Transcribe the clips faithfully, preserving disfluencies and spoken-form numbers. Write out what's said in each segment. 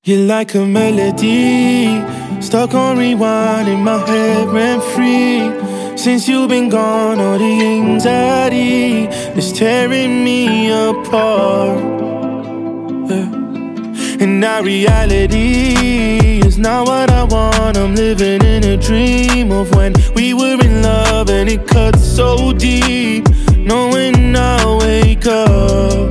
You're like a melody, stuck on rewind in my head, rent free. Since you've been gone, all the anxiety is tearing me apart. Yeah. And now reality is not what I want. I'm living in a dream of when we were in love, and it cut so deep, knowing I'll wake up.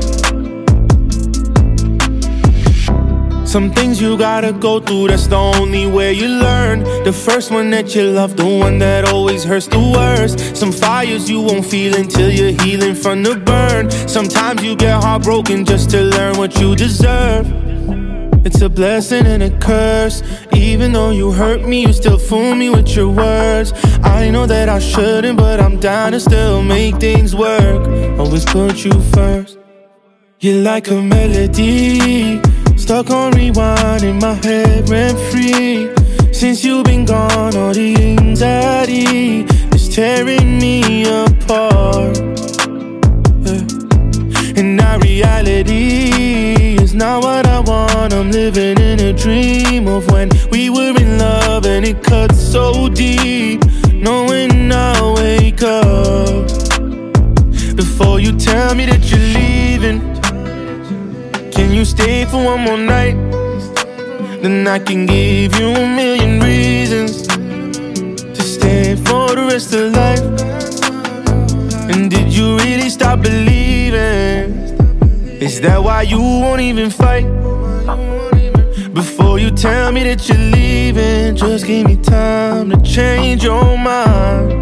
Some things you gotta go through, that's the only way you learn. The first one that you love, the one that always hurts the worst. Some fires you won't feel until you're healing from the burn. Sometimes you get heartbroken just to learn what you deserve. It's a blessing and a curse. Even though you hurt me, you still fool me with your words. I know that I shouldn't, but I'm down to still make things work. Always put you first. You're like a melody, stuck on rewind in my head, rent free. Since you've been gone, all the anxiety is tearing me apart. Yeah. And now reality is not what I want. I'm living in a dream of when we were in love, and it cut so deep, knowing I'll wake up. Before you tell me that you're leaving, can you stay for one more night? Then I can give you a million reasons to stay for the rest of life. And did you really stop believing? Is that why you won't even fight? Before you tell me that you're leaving, just give me time to change your mind.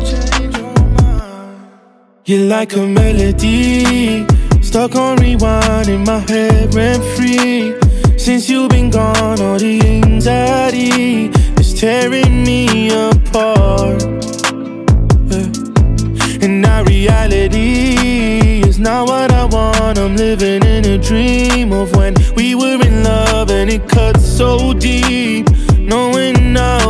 You're like a melody, stuck on rewind in my head, rent free. Since you've been gone, all the anxiety is tearing me apart. Yeah. And now reality is not what I want. I'm living in a dream of when we were in love, and it cut so deep, knowing now